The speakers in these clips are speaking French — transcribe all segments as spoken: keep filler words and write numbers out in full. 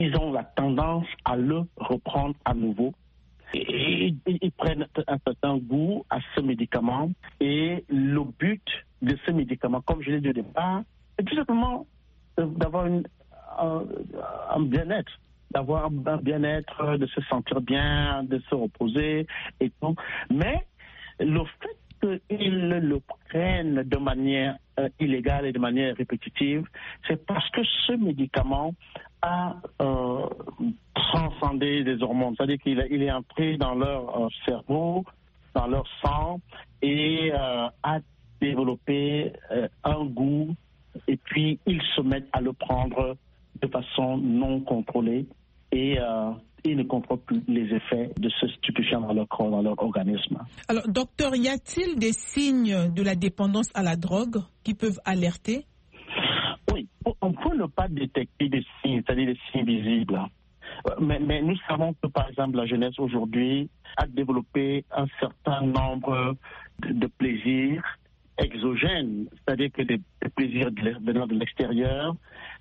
ils ont la tendance à le reprendre à nouveau. Et ils prennent un certain goût à ce médicament. Et le but de ce médicament, comme je l'ai dit au départ, c'est tout simplement d'avoir une, un, un bien-être, d'avoir un bien-être, de se sentir bien, de se reposer et tout. Mais le fait qu'ils le prennent de manière euh, illégale et de manière répétitive, c'est parce que ce médicament a euh, transcendé des hormones. C'est-à-dire qu'il il est entré dans leur euh, cerveau, dans leur sang, et euh, a développé euh, un goût, et puis ils se mettent à le prendre de façon non contrôlée, et euh, ils ne contrôlent plus les effets de ce stupéfiant dans leur corps, dans leur organisme. Alors, docteur, y a-t-il des signes de la dépendance à la drogue qui peuvent alerter? Oui, on peut ne pas détecter des signes, c'est-à-dire des signes visibles. Mais, mais nous savons que, par exemple, la jeunesse aujourd'hui a développé un certain nombre de, de plaisirs exogènes, c'est-à-dire que des, des plaisirs venant de l'extérieur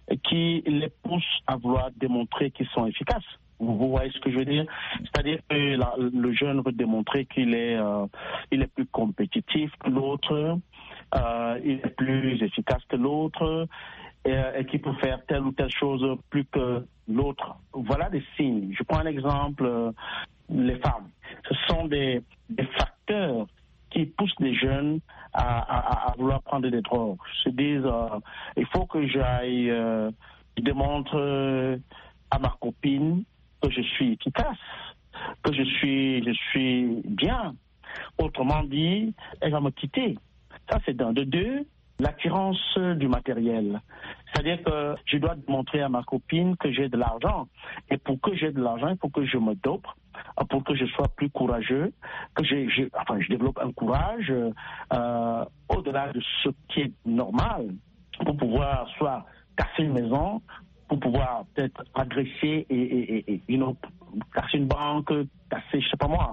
qui les poussent à vouloir démontrer qu'ils sont efficaces. Vous voyez ce que je veux dire? C'est-à-dire que la, le jeune veut démontrer qu'il est, euh, il est plus compétitif que l'autre, euh, il est plus efficace que l'autre, et, et qu'il peut faire telle ou telle chose plus que l'autre. Voilà des signes. Je prends un exemple, euh, les femmes. Ce sont des, des facteurs qui poussent les jeunes à, à, à vouloir prendre des drogues. Ils se disent, euh, il faut que j'aille, euh, je démontre euh, à ma copine que je suis efficace, que je suis, je suis bien. Autrement dit, elle va me quitter. Ça, c'est d'un. De deux, l'attirance du matériel. C'est-à-dire que je dois montrer à ma copine que j'ai de l'argent. Et pour que j'ai de l'argent, il faut que je me dope, pour que je sois plus courageux, que je, je, enfin, je développe un courage euh, au-delà de ce qui est normal, pour pouvoir soit casser une maison, pour pouvoir peut-être agresser et, et, et you know, casser une banque, casser, je sais pas moi,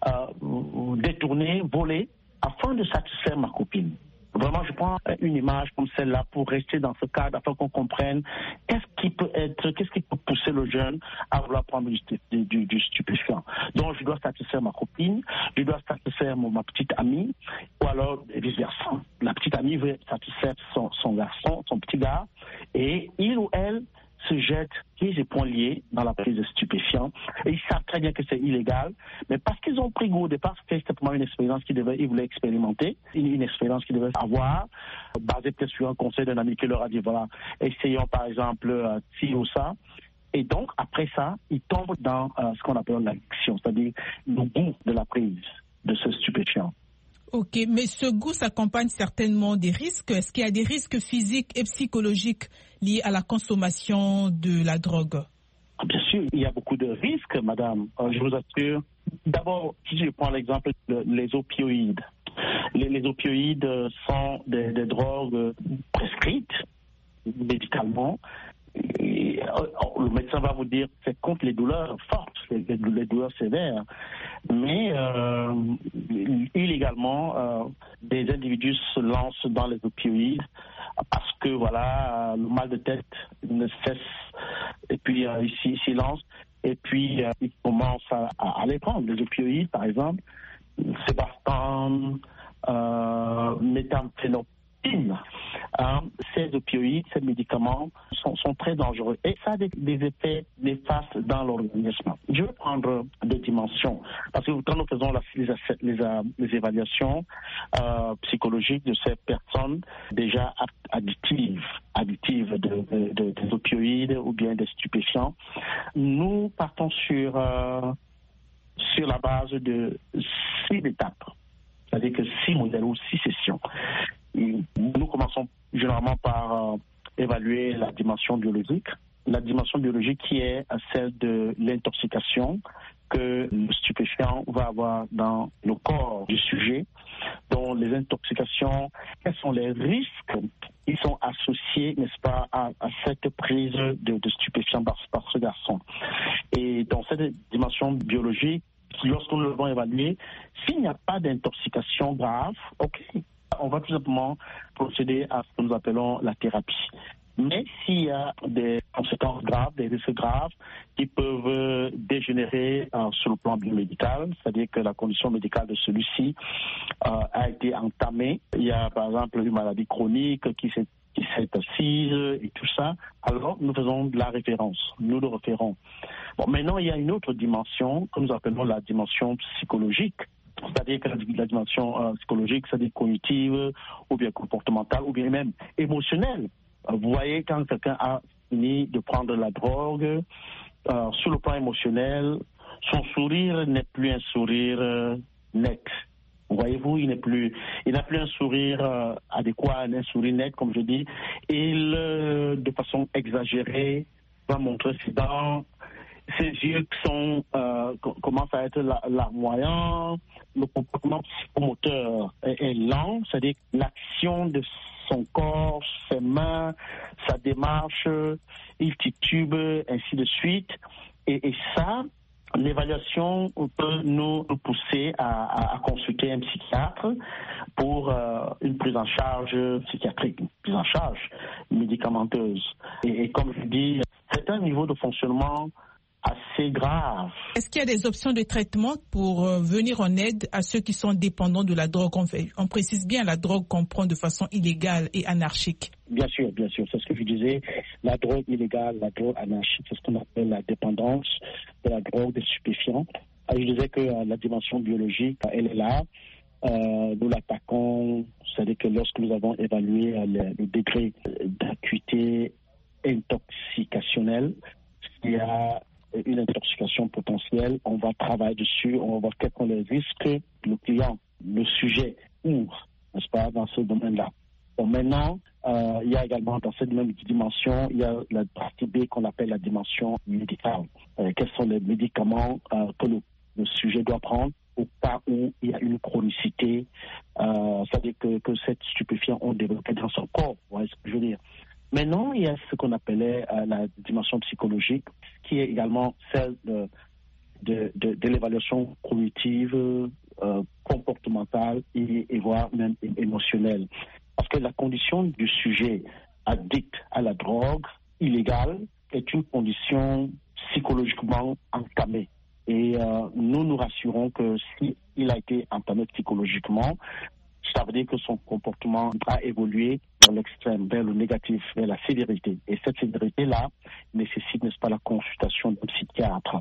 euh, détourner, voler, afin de satisfaire ma copine. Vraiment, je prends une image comme celle-là pour rester dans ce cadre, afin qu'on comprenne qu'est-ce qui peut être, qu'est-ce qui peut pousser le jeune à vouloir prendre du, du, du stupéfiant. Donc, je dois satisfaire ma copine, je dois satisfaire mon, ma petite amie, ou alors vice-versa. La petite amie veut satisfaire son, son garçon, son petit gars, et il ou elle se jettent pieds et poings liés dans la prise de stupéfiants. Et ils savent très bien que c'est illégal, mais parce qu'ils ont pris goût au départ, c'était simplement une expérience qu'ils devaient, ils voulaient expérimenter, une, une expérience qu'ils devaient avoir, basée peut-être sur un conseil d'un ami qui leur a dit, voilà, essayons par exemple euh, ci ou ça. Et donc, après ça, ils tombent dans euh, ce qu'on appelle l'addiction, c'est-à-dire le goût de la prise de ce stupéfiant. Ok, mais ce goût s'accompagne certainement des risques. Est-ce qu'il y a des risques physiques et psychologiques liés à la consommation de la drogue? Bien sûr, il y a beaucoup de risques, madame. Euh, je vous assure. D'abord, si je prends l'exemple des opioïdes. Les, les opioïdes sont des, des drogues prescrites médicalement. Et, euh, le médecin va vous dire que c'est contre les douleurs fortes, les, les douleurs sévères. Mais euh, illégalement, euh, des individus se lancent dans les opioïdes parce que voilà, le mal de tête ne cesse, et puis euh, ici ils s'y lancent, et puis euh, ils commencent à, à, à les prendre. Les opioïdes, par exemple, Sébastane, euh, méthamphénophyline. Hein, ces opioïdes, ces médicaments sont, sont très dangereux et ça a des, des effets néfastes dans l'organisme. Je vais prendre deux dimensions parce que quand nous faisons la, les, les, les évaluations euh, psychologiques de ces personnes déjà addictives, addictives de, de, de, des opioïdes ou bien des stupéfiants, nous partons sur, euh, sur la base de six étapes, c'est-à-dire que six modèles ou six sessions. Nous commençons généralement par euh, évaluer la dimension biologique. La dimension biologique qui est celle de l'intoxication que le stupéfiant va avoir dans le corps du sujet. Donc les intoxications, quels sont les risques qui sont associés, n'est-ce pas, à, à cette prise de, de stupéfiants par, par ce garçon. Et dans cette dimension biologique, lorsque nous l'avons évalué, s'il n'y a pas d'intoxication grave, ok, on va tout simplement procéder à ce que nous appelons la thérapie. Mais s'il y a des conséquences graves, des risques graves qui peuvent dégénérer euh, sur le plan biomédical, c'est-à-dire que la condition médicale de celui-ci euh, a été entamée. Il y a par exemple une maladie chronique qui s'est qui s'est assise et tout ça, alors nous faisons de la référence, nous le référons. Bon, maintenant, il y a une autre dimension que nous appelons la dimension psychologique, c'est-à-dire que la, la dimension euh, psychologique, c'est-à-dire cognitive, ou bien comportementale, ou bien même émotionnelle. Euh, vous voyez, quand quelqu'un a fini de prendre la drogue, euh, sur le plan émotionnel, son sourire n'est plus un sourire euh, net. Voyez-vous, il n'est plus, il n'a plus un sourire euh, adéquat, un sourire net, comme je dis. Il, euh, de façon exagérée, va montrer ses dents, ses yeux qui sont, euh, commencent à être larmoyants, le comportement psychomoteur est, est lent, c'est-à-dire l'action de son corps, ses mains, sa démarche, il titube, ainsi de suite. Et, et ça, l'évaluation peut nous pousser à, à, à consulter un psychiatre pour euh, une prise en charge psychiatrique, une prise en charge médicamenteuse. Et, et comme je dis, c'est un niveau de fonctionnement assez grave. Est-ce qu'il y a des options de traitement pour euh, venir en aide à ceux qui sont dépendants de la drogue? On, fait, on précise bien la drogue qu'on prend de façon illégale et anarchique. Bien sûr, bien sûr, c'est ce que je disais. La drogue illégale, la drogue anarchique, c'est ce qu'on appelle la dépendance de la drogue, des stupéfiants. Je disais que euh, la dimension biologique, elle est là. Euh, nous l'attaquons, c'est-à-dire que lorsque nous avons évalué euh, le, le degré d'acuité intoxicationnelle, il y a une intoxication potentielle, on va travailler dessus, on va voir quels sont les risques que le client, le sujet ouvre, n'est-ce pas, dans ce domaine-là. Bon, maintenant, euh, il y a également dans cette même dimension, il y a la partie B qu'on appelle la dimension médicale. Euh, quels sont les médicaments euh, que le, le sujet doit prendre au cas où il y a une chronicité, euh, c'est-à-dire que, que ces stupéfiants ont développé dans son corps, vous voyez ce que je veux dire. Maintenant, il y a ce qu'on appelait euh, la dimension psychologique, qui est également celle de, de, de, de l'évaluation cognitive, euh, comportementale et, et voire même émotionnelle. Parce que la condition du sujet addict à la drogue illégale est une condition psychologiquement entamée. Et euh, nous nous rassurons que s'il a été entamé psychologiquement, ça veut dire que son comportement a évolué vers l'extrême, vers le négatif, vers la sévérité. Et cette sévérité-là nécessite, n'est-ce pas, la consultation d'un psychiatre.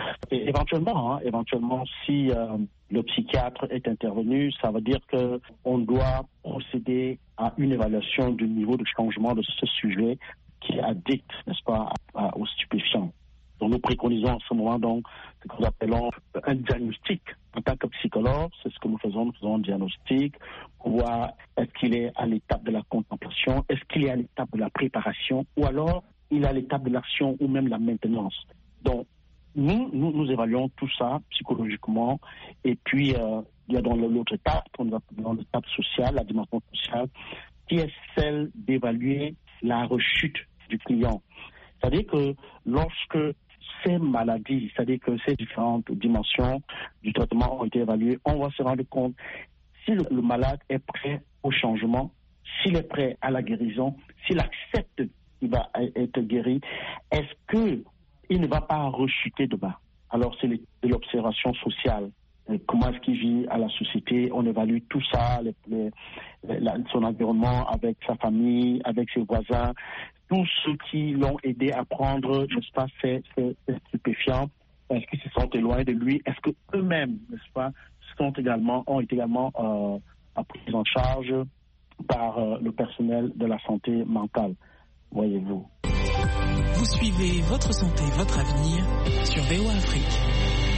Et éventuellement, hein, éventuellement, si euh, le psychiatre est intervenu, ça veut dire qu'on doit procéder à une évaluation du niveau de changement de ce sujet qui est addict, n'est-ce pas, à, à, aux stupéfiants. Donc nous préconisons en ce moment donc ce que nous appelons un diagnostic. En tant que psychologue, c'est ce que nous faisons, nous faisons un diagnostic pour voir est-ce qu'il est à l'étape de la contemplation, est-ce qu'il est à l'étape de la préparation, ou alors il est à l'étape de l'action ou même la maintenance. Donc nous, nous, nous évaluons tout ça psychologiquement, et puis euh, il y a dans l'autre étape, dans l'étape sociale, la dimension sociale, qui est celle d'évaluer la rechute du client. C'est-à-dire que lorsque ces maladies, c'est-à-dire que ces différentes dimensions du traitement ont été évaluées, on va se rendre compte si le, le malade est prêt au changement, s'il est prêt à la guérison, s'il accepte qu'il va être guéri, est-ce qu'il ne va pas rechuter de bas? Alors c'est de l'observation sociale. Comment est-ce qu'il vit à la société? On évalue tout ça, les, les, la, son environnement avec sa famille, avec ses voisins, tous ceux qui l'ont aidé à prendre, n'est-ce pas, ces, ces, ces stupéfiants. Est-ce qu'ils se sont éloignés de lui? Est-ce que eux-mêmes, n'est-ce pas, sont également, ont été également euh, pris en charge par euh, le personnel de la santé mentale, voyez-vous. Vous suivez Votre Santé, Votre Avenir sur V O A Afrique.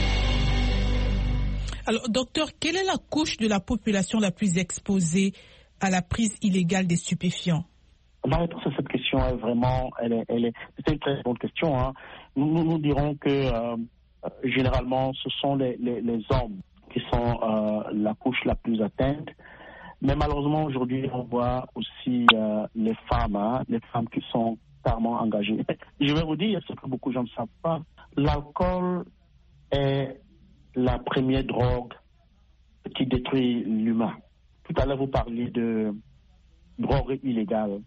Alors, docteur, quelle est la couche de la population la plus exposée à la prise illégale des stupéfiants? Ma réponse à cette question est vraiment, elle est, elle est, c'est une très bonne question. Hein. Nous, nous dirons que euh, généralement, ce sont les, les, les hommes qui sont euh, la couche la plus atteinte. Mais malheureusement, aujourd'hui, on voit aussi euh, les femmes, hein, les femmes qui sont carrément engagées. Je vais vous dire ce que beaucoup de gens ne savent pas. L'alcool est la première drogue qui détruit l'humain. Tout à l'heure, vous parliez de drogue illégale.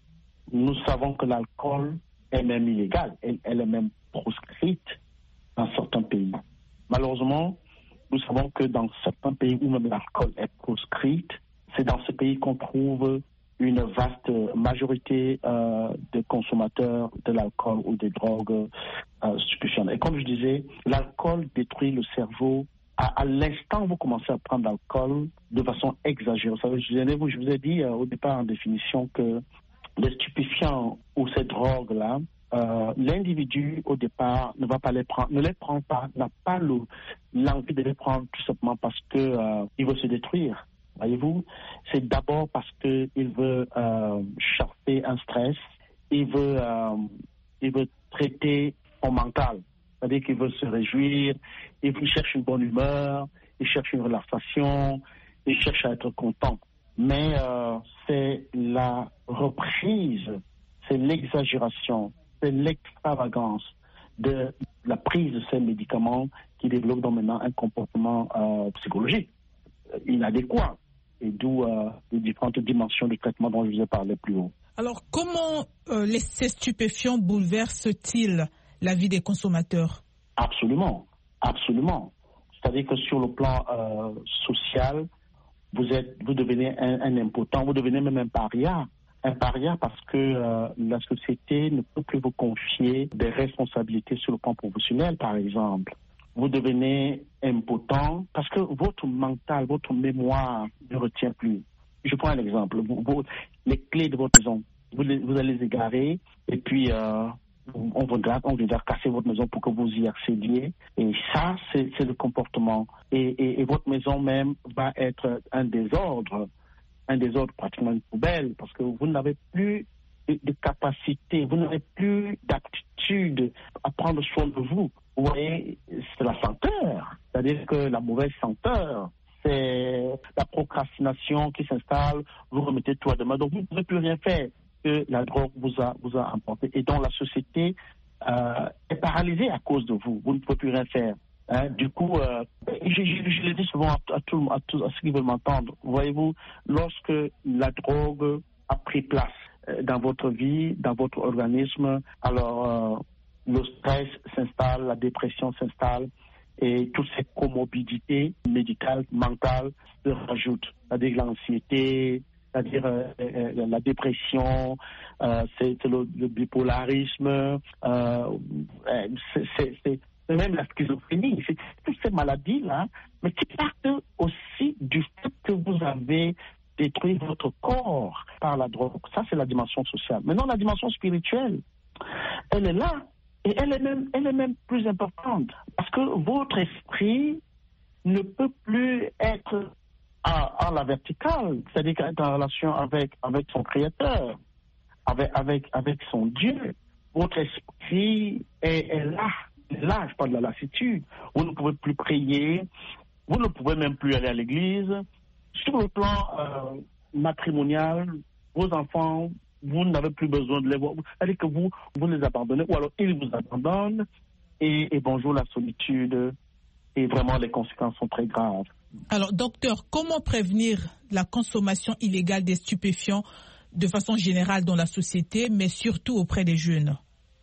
nous savons que l'alcool est même illégal, elle, elle est même proscrite dans certains pays. Malheureusement, nous savons que dans certains pays où même l'alcool est proscrite, c'est dans ce pays qu'on trouve une vaste majorité euh, de consommateurs de l'alcool ou des drogues euh, stupéfiantes. Et comme je disais, l'alcool détruit le cerveau. À, à l'instant où vous commencez à prendre l'alcool de façon exagérée, vous savez, je vous, je vous ai dit euh, au départ en définition que les stupéfiants ou ces drogues-là, euh, l'individu au départ ne va pas les prendre, ne les prend pas, n'a pas le, l'envie de les prendre tout simplement parce que euh, il veut se détruire. Voyez-vous, c'est d'abord parce qu'il veut euh, chasser un stress, il veut, euh, il veut traiter son mental, c'est-à-dire qu'il veut se réjouir, il cherche une bonne humeur, il cherche une relaxation, il cherche à être content. Mais euh, c'est la reprise, c'est l'exagération, c'est l'extravagance de la prise de ces médicaments qui développe donc maintenant un comportement euh, psychologique inadéquat. Et d'où euh, les différentes dimensions du traitement dont je vous ai parlé plus haut. Alors, comment euh, les, ces stupéfiants bouleversent-ils la vie des consommateurs? Absolument, absolument. C'est-à-dire que sur le plan euh, social, vous êtes, vous devenez un, un impotent, vous devenez même un paria. Un paria parce que euh, la société ne peut plus vous confier des responsabilités sur le plan professionnel, par exemple. Vous devenez impotent parce que votre mental, votre mémoire ne retient plus. Je prends un exemple. Vous, vous, les clés de votre maison, vous, les, vous allez les égarer et puis euh, on voudra, on voudra casser votre maison pour que vous y accédiez. Et ça, c'est, c'est le comportement. Et, et, et votre maison même va être un désordre, un désordre pratiquement une poubelle parce que vous n'avez plus de, de capacité, vous n'avez plus d'aptitude à prendre soin de vous. Vous voyez, c'est la senteur, c'est-à-dire que la mauvaise senteur, c'est la procrastination qui s'installe, vous remettez tout à demain, donc vous ne pouvez plus rien faire que la drogue vous a, vous a emporté. Et donc la société euh, est paralysée à cause de vous, vous ne pouvez plus rien faire. Hein? Du coup, euh, je, je, je le dis souvent à, à, tout, à, tout, à ceux qui veulent m'entendre, voyez-vous, lorsque la drogue a pris place euh, dans votre vie, dans votre organisme, alors... Euh, le stress s'installe, la dépression s'installe et toutes ces comorbidités médicales, mentales se rajoutent. C'est-à-dire l'anxiété, c'est-à-dire euh, euh, la dépression, euh, c'est, c'est le, le bipolarisme, euh, c'est, c'est, c'est, c'est même la schizophrénie. C'est toutes ces maladies-là, mais qui partent aussi du fait que vous avez détruit votre corps par la drogue. Ça, c'est la dimension sociale. Maintenant, la dimension spirituelle, elle est là. Et elle est même, elle est même plus importante parce que votre esprit ne peut plus être à, à la verticale, c'est-à-dire être en relation avec, avec son Créateur, avec, avec, avec son Dieu. Votre esprit est, est là, là, je parle de la lassitude. Vous ne pouvez plus prier, vous ne pouvez même plus aller à l'église. Sur le plan euh, matrimonial, vos enfants, vous n'avez plus besoin de les voir. C'est-à-dire que vous, vous les abandonnez, ou alors ils vous abandonnent, et, et bonjour la solitude, et vraiment les conséquences sont très graves. Alors, docteur, comment prévenir la consommation illégale des stupéfiants de façon générale dans la société, mais surtout auprès des jeunes?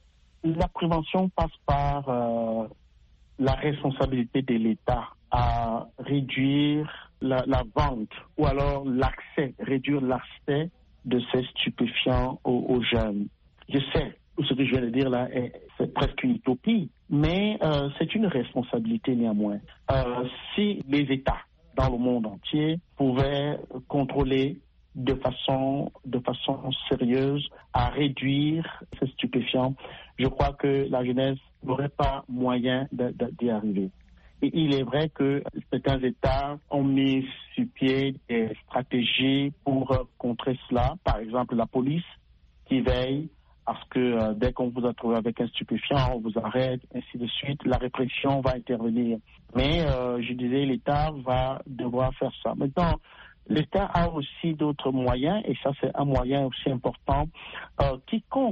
La prévention passe par euh, la responsabilité de l'État à réduire la, la vente, ou alors l'accès, réduire l'accès de ces stupéfiants aux, aux jeunes. Je sais, ce que je viens de dire là, est, c'est presque une utopie, mais euh, c'est une responsabilité néanmoins. Euh, si les États dans le monde entier pouvaient contrôler de façon, de façon sérieuse à réduire ces stupéfiants, je crois que la jeunesse n'aurait pas moyen de, de, d'y arriver. Et il est vrai que certains États ont mis sur pied des stratégies pour contrer cela. Par exemple, la police qui veille à ce que euh, dès qu'on vous a trouvé avec un stupéfiant, on vous arrête, ainsi de suite. La répression va intervenir. Mais euh, je disais, l'État va devoir faire ça. Maintenant, l'État a aussi d'autres moyens, et ça c'est un moyen aussi important. Euh, quiconque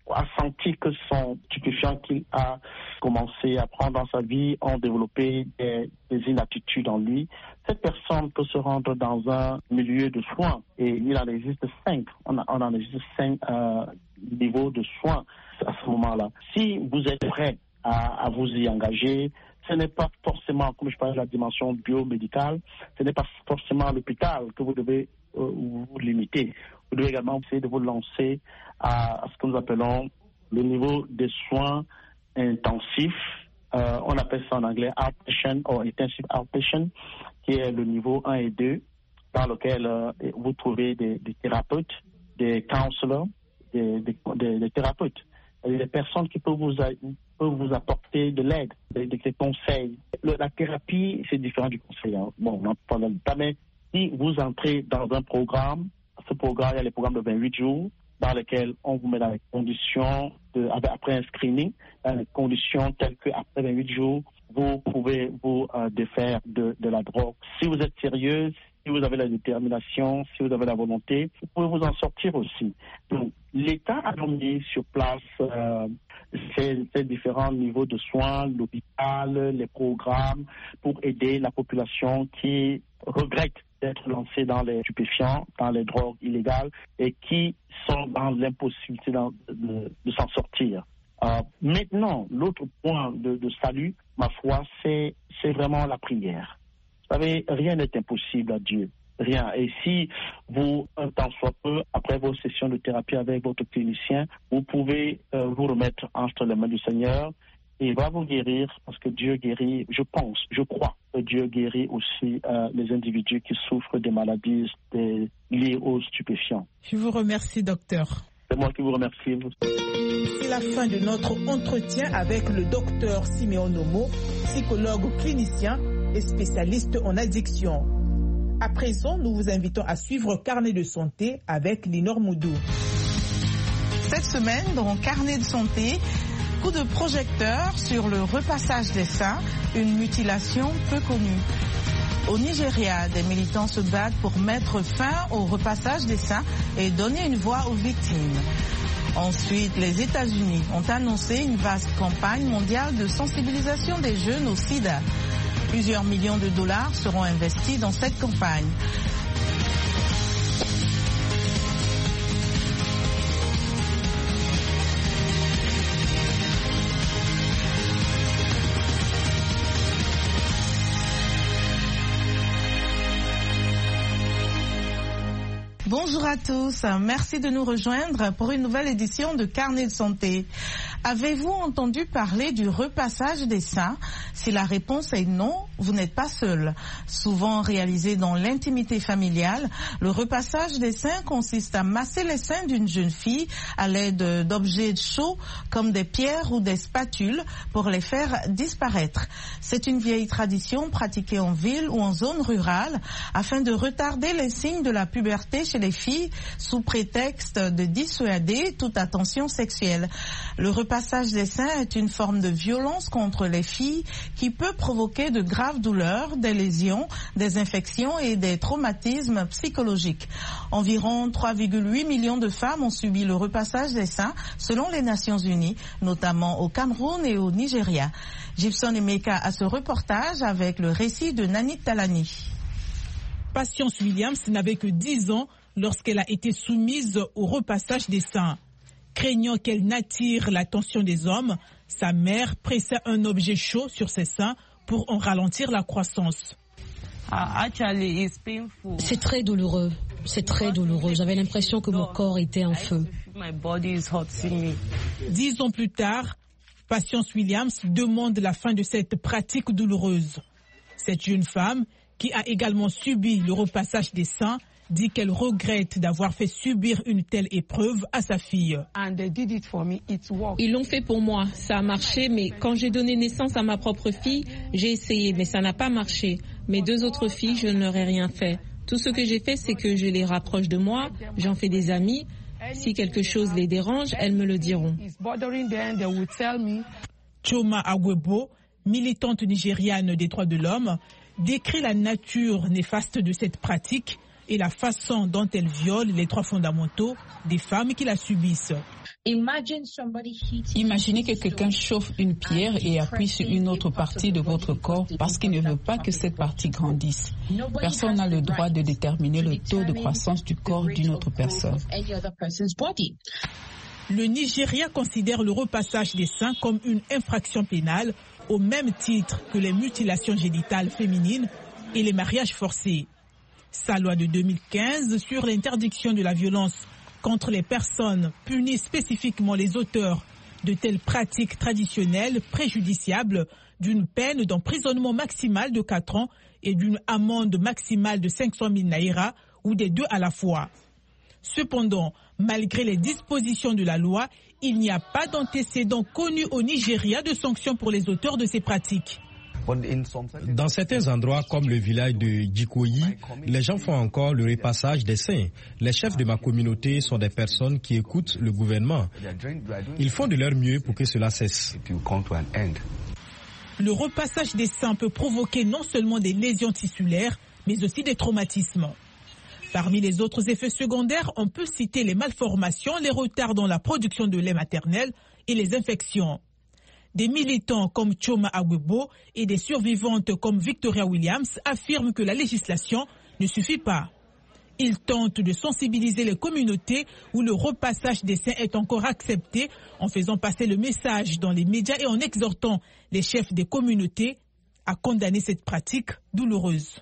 a senti que son stupéfiant qu'il a commencé à prendre dans sa vie ont développé des, des inaptitudes en lui, cette personne peut se rendre dans un milieu de soins et il en existe cinq. On, a, on en existe cinq euh, niveaux de soins à ce moment-là. Si vous êtes prêt à, à vous y engager, ce n'est pas forcément, comme je parlais de la dimension biomédicale, ce n'est pas forcément à l'hôpital que vous devez euh, vous limiter. Vous devez également essayer de vous lancer à, à ce que nous appelons le niveau des soins intensifs. Euh, on appelle ça en anglais outpatient ou intensive outpatient, qui est le niveau un et deux, dans lequel euh, vous trouvez des, des thérapeutes, des counselors, des, des, des, des thérapeutes, des personnes qui peuvent vous, peuvent vous apporter de l'aide, des, des conseils. Le, la thérapie, c'est différent du conseil. Hein. Bon, on en parle pas, mais si vous entrez dans un programme, ce programme, il y a les programmes de vingt-huit jours, dans lesquels on vous met dans les conditions, de, après un screening, dans les conditions telles qu'après vingt-huit jours, vous pouvez vous euh, défaire de, de la drogue. Si vous êtes sérieuse, si vous avez la détermination, si vous avez la volonté, vous pouvez vous en sortir aussi. Donc, l'État a mis sur place euh, ces, ces différents niveaux de soins, l'hôpital, les programmes, pour aider la population qui regrette d'être lancés dans les stupéfiants, dans les drogues illégales et qui sont dans l'impossibilité de, de, de s'en sortir. Euh, maintenant, l'autre point de, de salut, ma foi, c'est, c'est vraiment la prière. Vous savez, rien n'est impossible à Dieu. Rien. Et si vous, un temps soit peu, après vos sessions de thérapie avec votre clinicien, vous pouvez euh, vous remettre entre les mains du Seigneur. Et il va vous guérir parce que Dieu guérit, je pense, je crois que Dieu guérit aussi euh, les individus qui souffrent des maladies des, liées aux stupéfiants. Je vous remercie, docteur. C'est moi qui vous remercie. C'est la fin de notre entretien avec le docteur Siméon Nomo, psychologue clinicien et spécialiste en addiction. À présent, nous vous invitons à suivre Carnet de santé avec Linor Moudou. Cette semaine, dans Carnet de santé, coup de projecteur sur le repassage des seins, une mutilation peu connue. Au Nigeria, des militants se battent pour mettre fin au repassage des seins et donner une voix aux victimes. Ensuite, les États-Unis ont annoncé une vaste campagne mondiale de sensibilisation des jeunes au sida. Plusieurs millions de dollars seront investis dans cette campagne. Bonjour à tous, merci de nous rejoindre pour une nouvelle édition de Carnet de santé. Avez-vous entendu parler du repassage des seins? Si la réponse est non, vous n'êtes pas seul. Souvent réalisé dans l'intimité familiale, le repassage des seins consiste à masser les seins d'une jeune fille à l'aide d'objets chauds comme des pierres ou des spatules pour les faire disparaître. C'est une vieille tradition pratiquée en ville ou en zone rurale afin de retarder les signes de la puberté chez les filles sous prétexte de dissuader toute attention sexuelle. Le repassage des seins est une forme de violence contre les filles qui peut provoquer de graves douleurs, des lésions, des infections et des traumatismes psychologiques. Environ trois virgule huit millions de femmes ont subi le repassage des seins selon les Nations Unies, notamment au Cameroun et au Nigeria. Gibson Emeka a ce reportage avec le récit de Nanit Talani. Patience Williams n'avait que dix ans lorsqu'elle a été soumise au repassage des seins. Craignant qu'elle n'attire l'attention des hommes, sa mère pressait un objet chaud sur ses seins pour en ralentir la croissance. C'est très douloureux, c'est très douloureux. J'avais l'impression que mon corps était en feu. Dix ans plus tard, Patience Williams demande la fin de cette pratique douloureuse. Cette jeune femme, qui a également subi le repassage des seins, dit qu'elle regrette d'avoir fait subir une telle épreuve à sa fille. Ils l'ont fait pour moi, ça a marché, mais quand j'ai donné naissance à ma propre fille, j'ai essayé, mais ça n'a pas marché. Mes deux autres filles, je ne leur ai rien fait. Tout ce que j'ai fait, c'est que je les rapproche de moi, j'en fais des amis. Si quelque chose les dérange, elles me le diront. Choma Agwebo, militante nigériane des droits de l'homme, décrit la nature néfaste de cette pratique et la façon dont elle viole les droits fondamentaux des femmes qui la subissent. Imaginez que quelqu'un chauffe une pierre et appuie sur une autre partie de votre corps parce qu'il ne veut pas que cette partie grandisse. Personne n'a le droit de déterminer le taux de croissance du corps d'une autre personne. Le Nigeria considère le repassage des seins comme une infraction pénale au même titre que les mutilations génitales féminines et les mariages forcés. Sa loi de deux mille quinze sur l'interdiction de la violence contre les personnes punit spécifiquement les auteurs de telles pratiques traditionnelles préjudiciables d'une peine d'emprisonnement maximale de quatre ans et d'une amende maximale de cinq cent mille naira ou des deux à la fois. Cependant, malgré les dispositions de la loi, il n'y a pas d'antécédent connu au Nigeria de sanctions pour les auteurs de ces pratiques. Dans certains endroits comme le village de Djikoyi, les gens font encore le repassage des seins. Les chefs de ma communauté sont des personnes qui écoutent le gouvernement. Ils font de leur mieux pour que cela cesse. Le repassage des seins peut provoquer non seulement des lésions tissulaires, mais aussi des traumatismes. Parmi les autres effets secondaires, on peut citer les malformations, les retards dans la production de lait maternel et les infections. Des militants comme Choma Agwebo et des survivantes comme Victoria Williams affirment que la législation ne suffit pas. Ils tentent de sensibiliser les communautés où le repassage des seins est encore accepté en faisant passer le message dans les médias et en exhortant les chefs des communautés à condamner cette pratique douloureuse.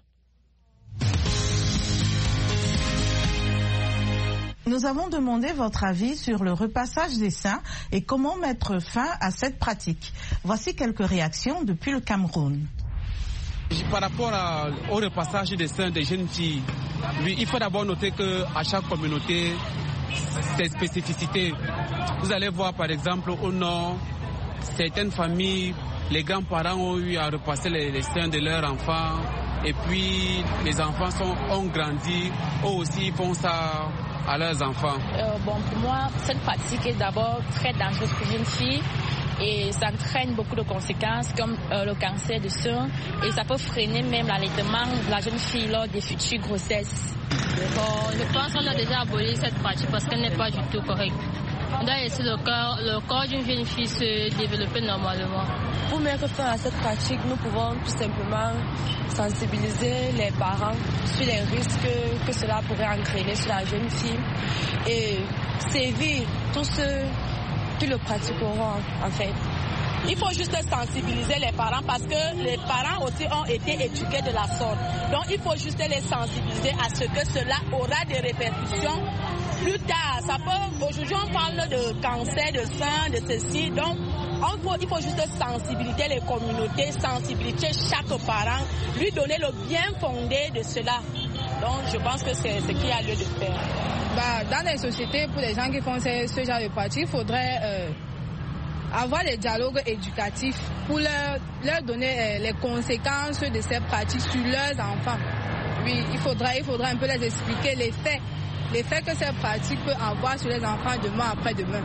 Nous avons demandé votre avis sur le repassage des seins et comment mettre fin à cette pratique. Voici quelques réactions depuis le Cameroun. Par rapport à, au repassage des seins des jeunes filles, oui, il faut d'abord noter qu'à chaque communauté, ses spécificités. Vous allez voir par exemple au nord, certaines familles, les grands-parents ont eu à repasser les, les seins de leurs enfants et puis les enfants sont, ont grandi, eux aussi font ça à leurs enfants. Euh, bon, pour moi, cette pratique est d'abord très dangereuse pour une fille et ça entraîne beaucoup de conséquences comme euh, le cancer du sein et ça peut freiner même l'allaitement de la jeune fille lors des futures grossesses. Bon, je pense qu'on a déjà aboli cette pratique parce qu'elle n'est pas du tout correcte. On doit laisser le corps, le corps d'une jeune fille se développer normalement. Pour mettre fin à cette pratique, nous pouvons tout simplement sensibiliser les parents sur les risques que cela pourrait entraîner sur la jeune fille et sévir tous ceux qui le pratiqueront en fait. Il faut juste sensibiliser les parents parce que les parents aussi ont été éduqués de la sorte. Donc il faut juste les sensibiliser à ce que cela aura des répercussions plus tard. Ça peut, aujourd'hui on parle de cancer, de sein, de ceci. Donc on faut, il faut juste sensibiliser les communautés, sensibiliser chaque parent, lui donner le bien fondé de cela. Donc je pense que c'est ce qu'il y a lieu de faire. Bah, dans les sociétés, pour les gens qui font ce, ce genre de pratique, il faudrait euh, avoir des dialogues éducatifs pour leur, leur donner euh, les conséquences de ces pratiques sur leurs enfants. Oui, il faudrait, il faudrait un peu les expliquer les faits, les faits que ces pratiques peuvent avoir sur les enfants demain après demain.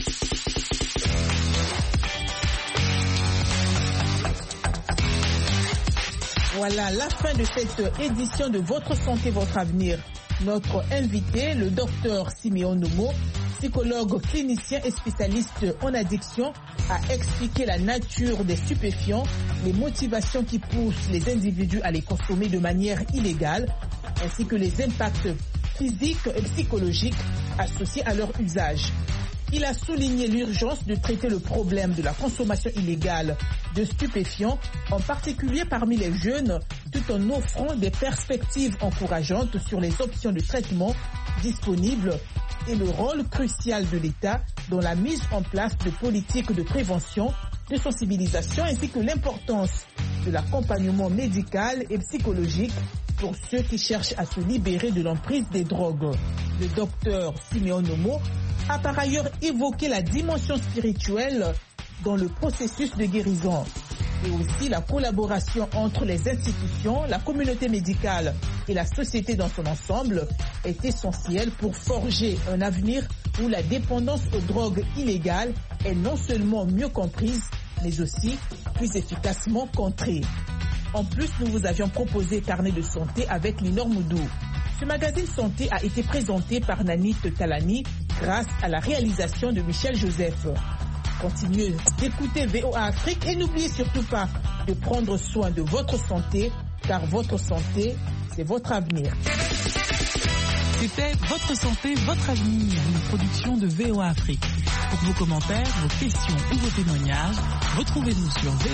Voilà la fin de cette édition de Votre Santé, Votre Avenir. Notre invité, le docteur Siméon Nomo, psychologue clinicien et spécialiste en addiction, a expliqué la nature des stupéfiants, les motivations qui poussent les individus à les consommer de manière illégale, ainsi que les impacts physiques et psychologiques associés à leur usage. Il a souligné l'urgence de traiter le problème de la consommation illégale de stupéfiants, en particulier parmi les jeunes, tout en offrant des perspectives encourageantes sur les options de traitement disponibles et le rôle crucial de l'État dans la mise en place de politiques de prévention, de sensibilisation ainsi que l'importance de l'accompagnement médical et psychologique pour ceux qui cherchent à se libérer de l'emprise des drogues. Le docteur Siméon Nomo a par ailleurs évoqué la dimension spirituelle dans le processus de guérison et aussi la collaboration entre les institutions, la communauté médicale et la société dans son ensemble est essentielle pour forger un avenir où la dépendance aux drogues illégales est non seulement mieux comprise, mais aussi plus efficacement contrée. En plus, nous vous avions proposé Carnet de santé avec Linor Moudou. Ce magazine santé a été présenté par Nanit Talani grâce à la réalisation de Michel Joseph. Continuez d'écouter V O A Afrique et n'oubliez surtout pas de prendre soin de votre santé, car votre santé, c'est votre avenir. C'était Votre santé, votre avenir, une production de V O A Afrique. Pour vos commentaires, vos questions ou vos témoignages, retrouvez-nous sur